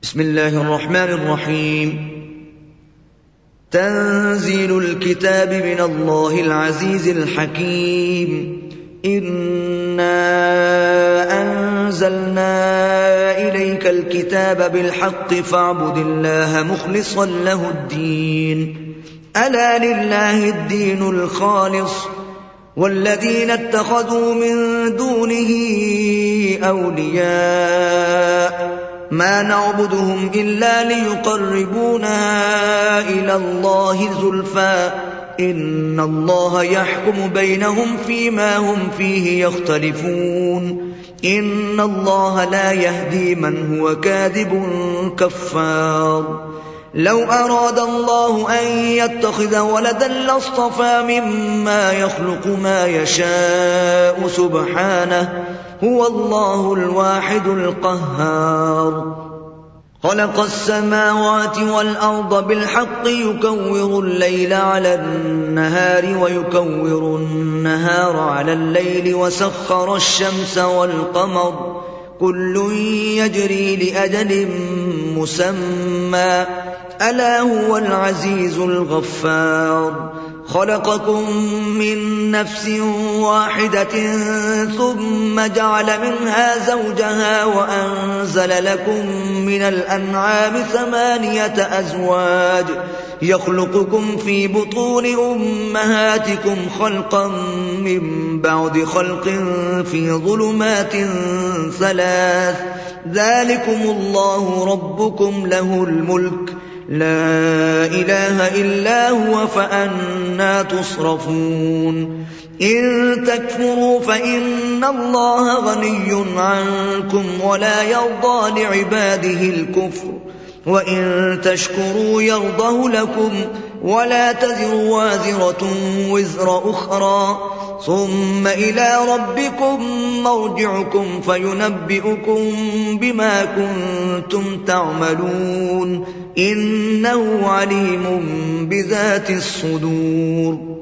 بسم الله الرحمن الرحيم. تنزيل الكتاب من الله العزيز الحكيم. إنا أنزلنا إليك الكتاب بالحق فاعبد الله مخلصا له الدين. ألا لله الدين الخالص والذين اتخذوا من دونه أولياء ما نعبدهم إلا ليقربونا إلى الله زلفى إن الله يحكم بينهم فيما هم فيه يختلفون. إن الله لا يهدي من هو كاذب كفار. لو أراد الله أن يتخذ ولدا لاصطفى مما يخلق ما يشاء سبحانه هو الله الواحد القهار. خلق السماوات والأرض بالحق يكور الليل على النهار ويكور النهار على الليل وسخر الشمس والقمر كل يجري لأجل مسمى ألا هو العزيز الغفار. خلقكم من نفس واحدة ثم جعل منها زوجها وأنزل لكم من الأنعام 8 أزواج يخلقكم في بطون أمهاتكم خلقا من بعد خلق في ظلمات 3 ذلكم الله ربكم له الملك لا إله إلا هو فأنى تصرفون. إن تكفروا فإن الله غني عنكم ولا يرضى لعباده الكفر وإن تشكروا يرضه لكم ولا تزر وازرة وزر أخرى ثم إلى ربكم مرجعكم فينبئكم بما كنتم تعملون إنه عليم بذات الصدور.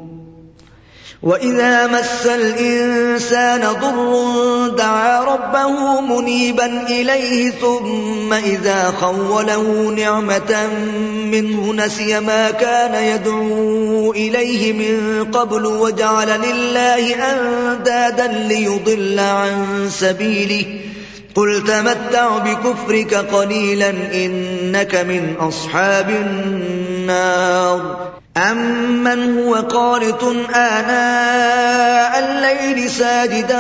وإذا مس الإنسان ضر دعا ربه منيبا إليه ثم إذا خوله نعمة منه نسي ما كان يدعو إليه من قبل وجعل لله أندادا ليضل عن سبيله قل تمتع بكفرك قليلا إنك من أصحاب النار. أمن هو قانت آناء الليل ساجدا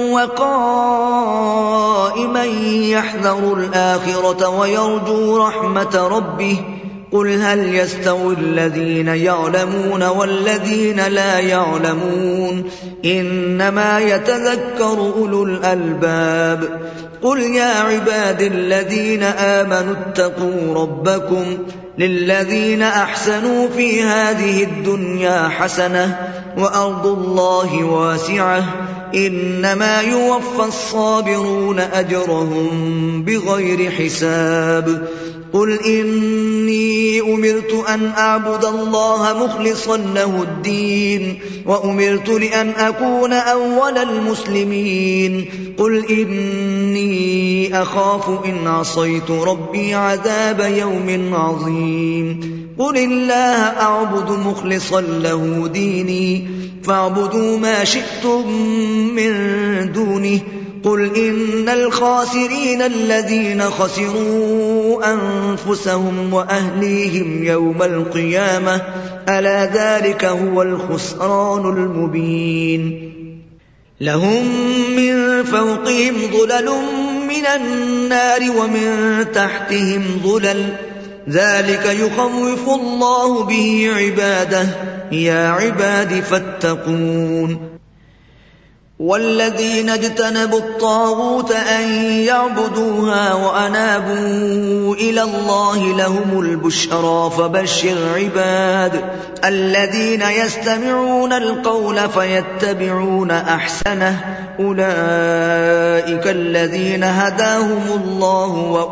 وقائما يحذر الآخرة ويرجو رحمة ربه قل هل يستوي الذين يعلمون والذين لا يعلمون إنما يتذكر أولو الألباب. قل يا عباد الذين آمنوا اتقوا ربكم للذين أحسنوا في هذه الدنيا حسنة وأرض الله واسعة إنما يوفى الصابرون أجرهم بغير حساب. قل إني أمرت أن أعبد الله مخلصا له الدين وأمرت لأن أكون أول المسلمين. قل إني أخاف إن عصيت ربي عذاب يوم عظيم. قل الله أعبد مخلصا له ديني فاعبدوا ما شئتم من دونه. قل إن الخاسرين الذين خسروا أنفسهم وأهليهم يوم القيامة ألا ذلك هو الخسران المبين. لهم من فوقهم ظلل من النار ومن تحتهم ظلل ذلك يخوف الله به عباده يا عباد فاتقون. والذين اجتنبوا الطاغوت أن يعبدوها وأنابوا إلى الله لهم البشرى فبشر عباد الذين يستمعون القول فيتبعون أحسنه أولئك الذين هداهم الله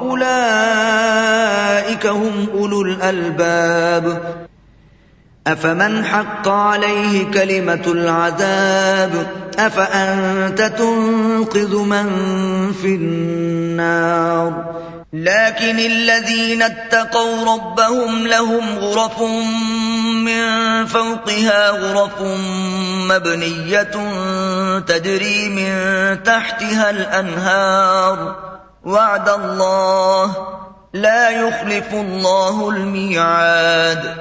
وأولئك هم أولو الألباب. أفمن حق عليه كلمة العذاب أفأنت تنقذ من في النار لكن الذين اتقوا ربهم لهم غرف من فوقها غرف مبنية تجري من تحتها الأنهار وعد الله لا يخلف الله الميعاد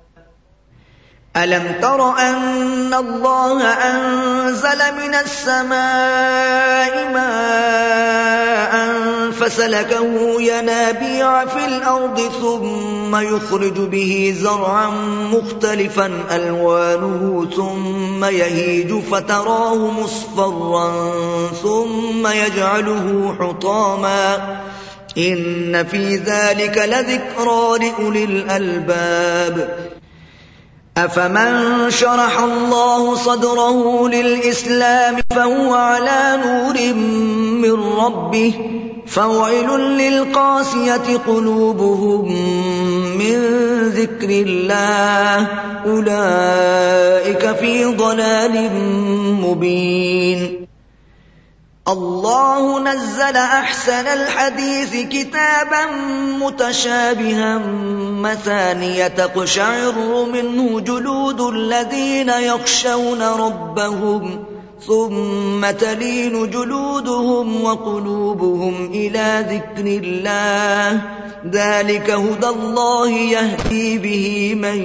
ألم تر أن الله أنزل من السماء ماء فسلكه ينابيع في الأرض ثم يخرج به زرعا مختلفا ألوانه ثم يهيج فتراه مصفرا ثم يجعله حطاما إن في ذلك لذكرى لأولي الألباب أفمن شرح الله صدره للإسلام فهو على نور من ربه فويل للقاسية قلوبهم من ذكر الله أولئك في ضلال مبين الله نزل أحسن الحديث كتابا متشابها مثانية تقشعر منه جلود الذين يخشون ربهم ثم تلين جلودهم وقلوبهم إلى ذكر الله ذلك هدى الله يهدي به من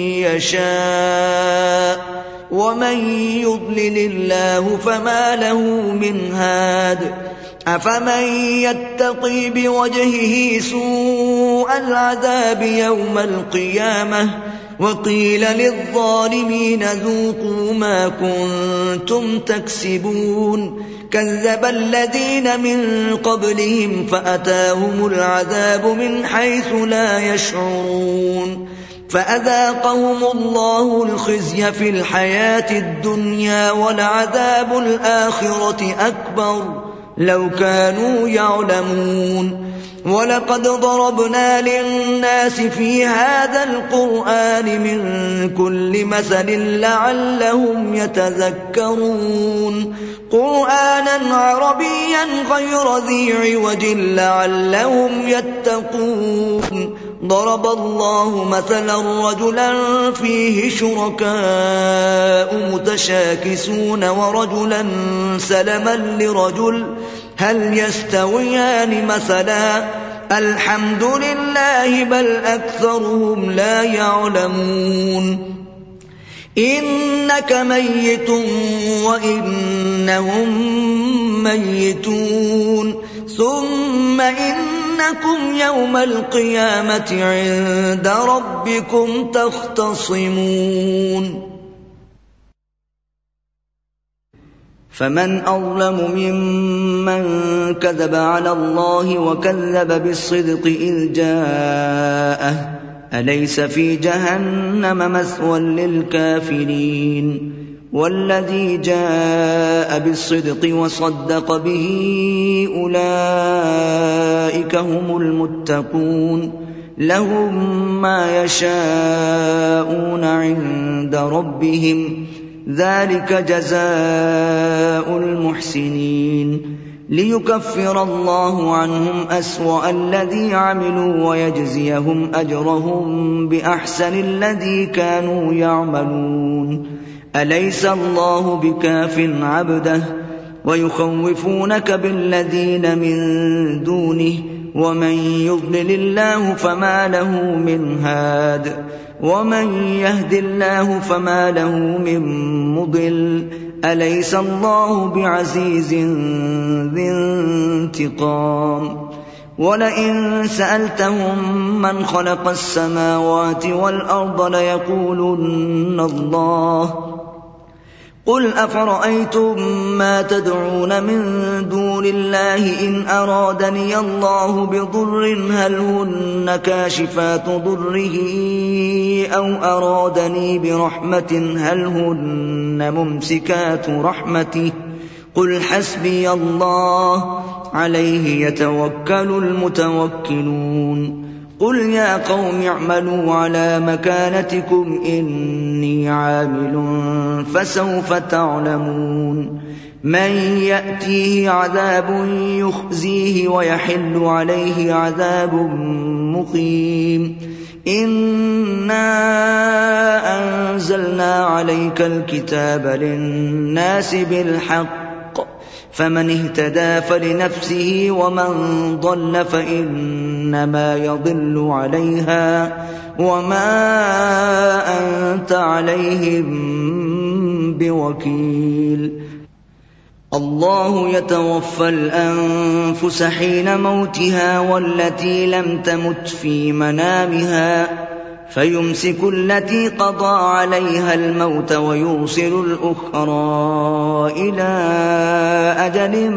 يشاء ومن يضلل الله فما له من هاد أفمن يتقي بوجهه سوء العذاب يوم القيامة وقيل للظالمين ذوقوا ما كنتم تكسبون كذب الذين من قبلهم فأتاهم العذاب من حيث لا يشعرون فأذاقهم الله الخزي في الحياة الدنيا ولعذاب الآخرة أكبر لو كانوا يعلمون ولقد ضربنا للناس في هذا القرآن من كل مثل لعلهم يتذكرون قرآنا عربيا غير ذي عوج لعلهم يتقون ضرب الله مثلا رجلا فيه شركاء متشاكسون ورجلا سلما لرجل هل يستويان مثلا الحمد لله بل أكثرهم لا يعلمون إنك ميت وإنهم ميتون ثم إنكم يوم القيامة عند ربكم تختصمون فمن أظلم ممن كذب على الله وكذب بالصدق إذ جاءه أليس في جهنم مثوى للكافرين والذي جاء بالصدق وصدق به أولئك هم المتقون لهم ما يشاءون عند ربهم ذلك جزاء المحسنين ليكفر الله عنهم أسوأ الذي عملوا ويجزيهم أجرهم بأحسن الذي كانوا يعملون أليس الله بكاف عبده ويخوفونك بالذين من دونه ومن يضلل الله فما له من هاد ومن يهد الله فما له من مضل أليس الله بعزيز ذي انتقام ولئن سألتهم من خلق السماوات والأرض ليقولن الله قل أفرأيتم ما تدعون من دون الله إن أرادني الله بضر هل هن كاشفات ضره أو أرادني برحمة هل هن ممسكات رحمته قل حسبي الله عليه يتوكل المتوكلون قل يا قوم اعملوا على مكانتكم إني عامل فسوف تعلمون من يأتيه عذاب يخزيه ويحل عليه عذاب مقيم إنا أنزلنا عليك الكتاب للناس بالحق فمن اهتدى فلنفسه ومن ضل فإنما يضل عليها وما أنت عليهم بوكيل الله يتوفى الأنفس حين موتها والتي لم تمت في منامها فيمسك التي قضى عليها الموت ويرسل الأخرى إلى أجل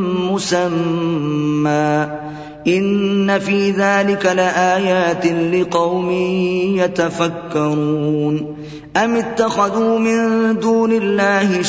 مسمى إن في ذلك لآيات لقوم يتفكرون أم اتخذوا من دون الله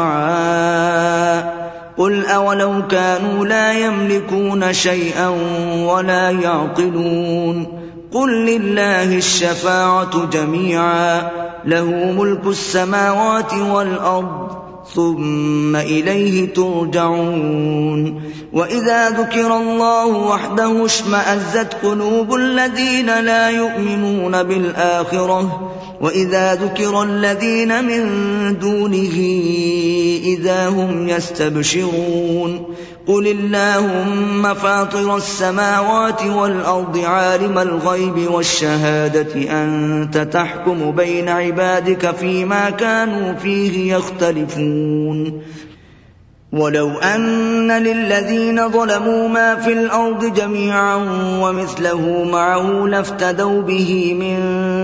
شفعاء قل أولو كانوا لا يملكون شيئا ولا يعقلون قل لله الشفاعة جميعا له ملك السماوات والأرض ثم إليه ترجعون وإذا ذكر الله وحده اشمأزت قلوب الذين لا يؤمنون بالآخرة وإذا ذكر الذين من دونه إذا هم يستبشرون قل اللهم فاطر السماوات والأرض عالم الغيب والشهادة أنت تحكم بين عبادك فيما كانوا فيه يختلفون ولو أن للذين ظلموا ما في الأرض جميعا ومثله معه لافتدوا به من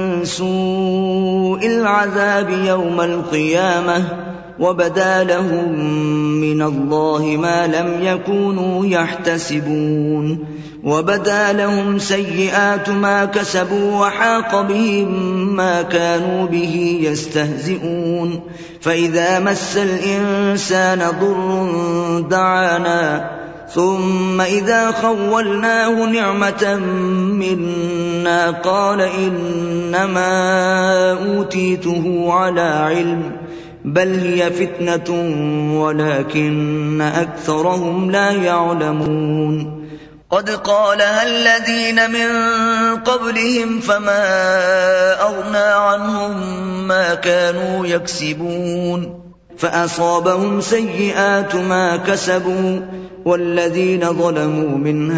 سوء العذاب يوم القيامة وبدا لهم من الله ما لم يكونوا يحتسبون وبدا لهم سيئات ما كسبوا وحاق بهم ما كانوا به يستهزئون فإذا مس الإنسان ضر دعانا ثم إذا خولناه نعمة منا قال إنما أوتيته على علم بل هي فتنة ولكن أكثرهم لا يعلمون قد قالها الذين من قبلهم فما أغنى عنهم ما كانوا يكسبون فأصابهم سيئات ما كسبوا والذين ظلموا من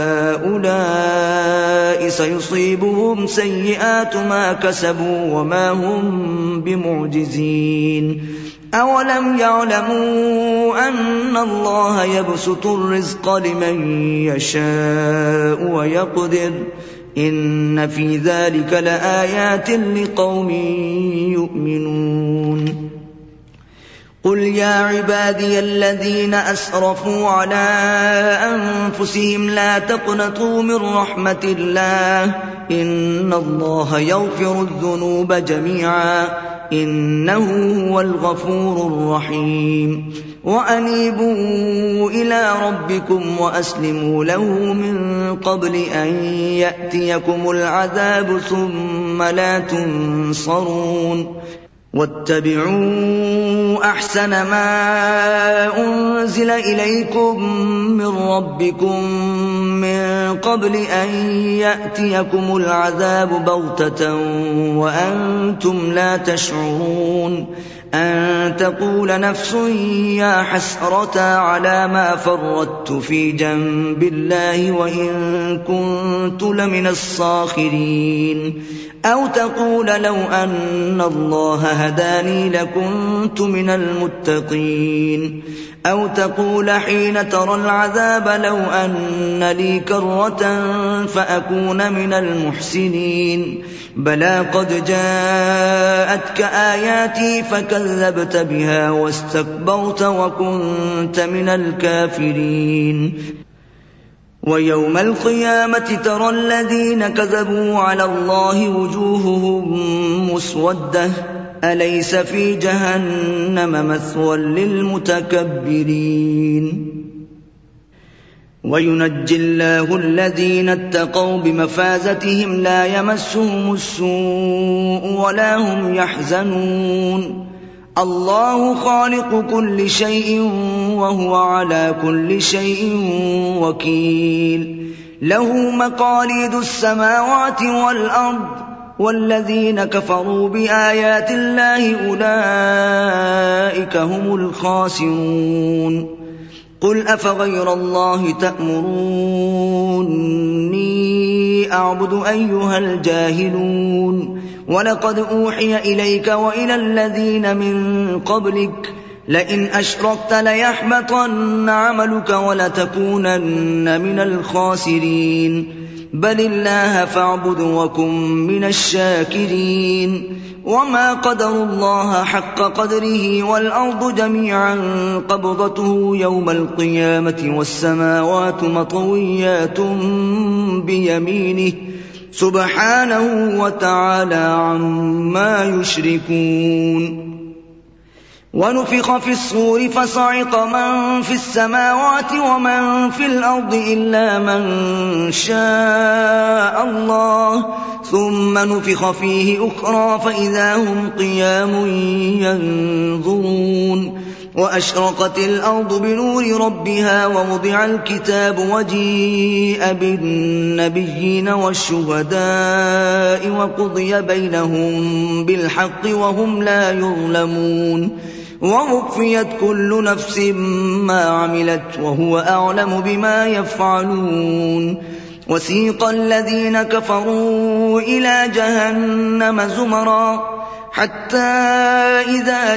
هؤلاء سيصيبهم سيئات ما كسبوا وما هم بمعجزين أولم يعلموا أن الله يبسط الرزق لمن يشاء ويقدر إن في ذلك لآيات لقوم يؤمنون قل يا عبادي الذين أسرفوا على أنفسهم لا تقنطوا من رحمة الله إن الله يغفر الذنوب جميعا إنه هو الغفور الرحيم وأنيبوا إلى ربكم وأسلموا له من قبل أن يأتيكم العذاب ثم لا تنصرون واتبعوا أحسن ما أنزل إليكم من ربكم من قبل أن يأتيكم العذاب بغتة وأنتم لا تشعرون أن تقول نفس يا حسرة على ما فرطت في جنب الله وإن كنت لمن الصاخرين أو تقول لو أن الله هداني لكنت من المتقين أو تقول حين ترى العذاب لو أن لي كرة فأكون من المحسنين بلى قد جاءتك آياتي فكذبت بها واستكبرت وكنت من الكافرين ويوم القيامة ترى الذين كذبوا على الله وجوههم مسودة أليس في جهنم مثوى للمتكبرين وينجي الله الذين اتقوا بمفازتهم لا يمسهم السوء ولا هم يحزنون الله خالق كل شيء وهو على كل شيء وكيل له مقاليد السماوات والأرض والذين كفروا بآيات الله أولئك هم الخاسرون قل أفغير الله تأمروني أعبد أيها الجاهلون ولقد أوحي إليك وإلى الذين من قبلك لئن أشركت ليحبطن عملك ولتكونن من الخاسرين بل الله فاعبد وكن من الشاكرين وما قدروا الله حق قدره والأرض جميعا قبضته يوم القيامة والسماوات مطويات بيمينه سبحانه وتعالى عما يشركون ونفخ في الصور فصعق من في السماوات ومن في الأرض إلا من شاء الله ثم نفخ فيه أخرى فإذا هم قيام ينظرون وأشرقت الأرض بنور ربها ووضع الكتاب وجيء بالنبيين والشهداء وقضي بينهم بالحق وهم لا يظلمون ووفيت كل نفس ما عملت وهو أعلم بما يفعلون وسيق الذين كفروا إلى جهنم زمرا حتى إذا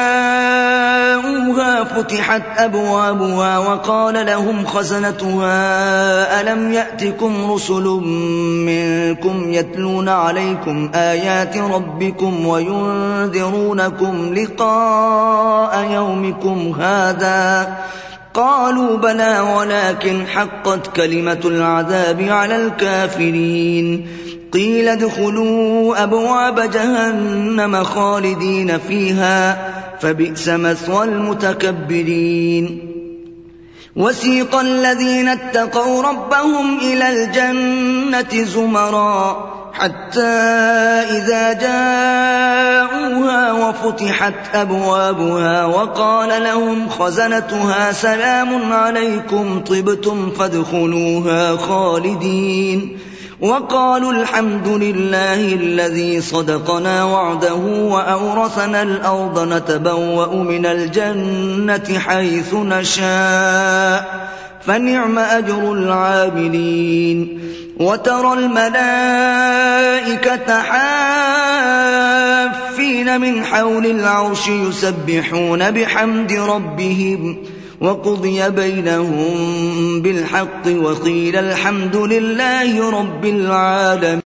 جاءوها فتحت أبوابها وقال لهم خزنتها ألم يأتكم رسل منكم يتلون عليكم آيات ربكم وينذرونكم لقاء يومكم هذا قالوا بلى ولكن حقت كلمة العذاب على الكافرين قيل ادخلوا أبواب جهنم خالدين فيها فبئس مثوى المتكبرين وسيق الذين اتقوا ربهم إلى الجنة زمرا حتى إذا جاءوها وفتحت أبوابها وقال لهم خزنتها سلام عليكم طبتم فادخلوها خالدين وقالوا الحمد لله الذي صدقنا وعده وأورثنا الأرض نتبوأ من الجنة حيث نشاء فنعم أجر العاملين وترى الملائكة حافين من حول العرش يسبحون بحمد ربهم وقضي بينهم بالحق وقيل الحمد لله رب العالمين.